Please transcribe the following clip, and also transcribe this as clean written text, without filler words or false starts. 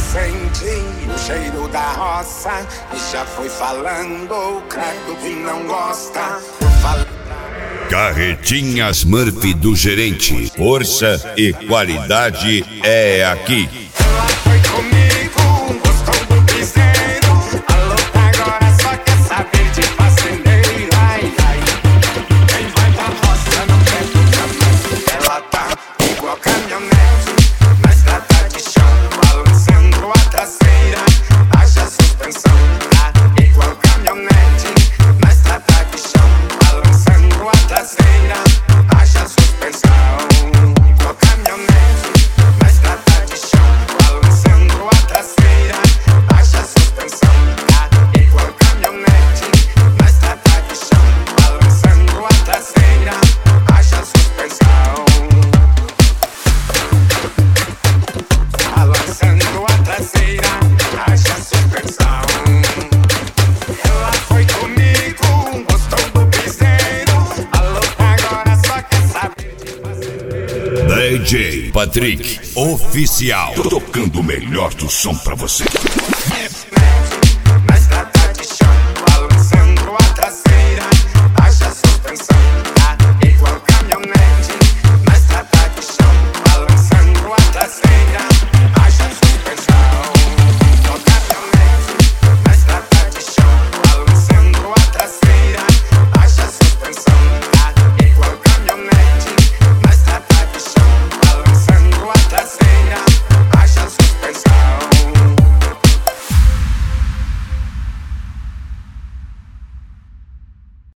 sente o cheiro da roça e já foi falando o credo que não gosta. Carretinhas Murphy do gerente. Força e qualidade é aqui. Ela foi comigo, gostou do piseiro. A louca agora só quer saber de fazendeiro. Ai, ai. Quem vai pra roça não quer nunca. Ela tá igual caminhonete na estrada de chão, balançando a traseira. Haja suspensão. Tá igual caminhonete na estrada de chão, balançando a traseira. Haja suspensão. Igual caminhonete na estrada de chão, balançando a traseira. Haja suspensão. Tá igual caminhonete na estrada de chão, balançando a traseira. Haja suspensão. Balançando a traseira, haja suspensão. Ela foi comigo, gostou do piseiro. A louca agora só quer saber de fazer. DJ Patrick Oficial. Tocando o melhor do som pra você.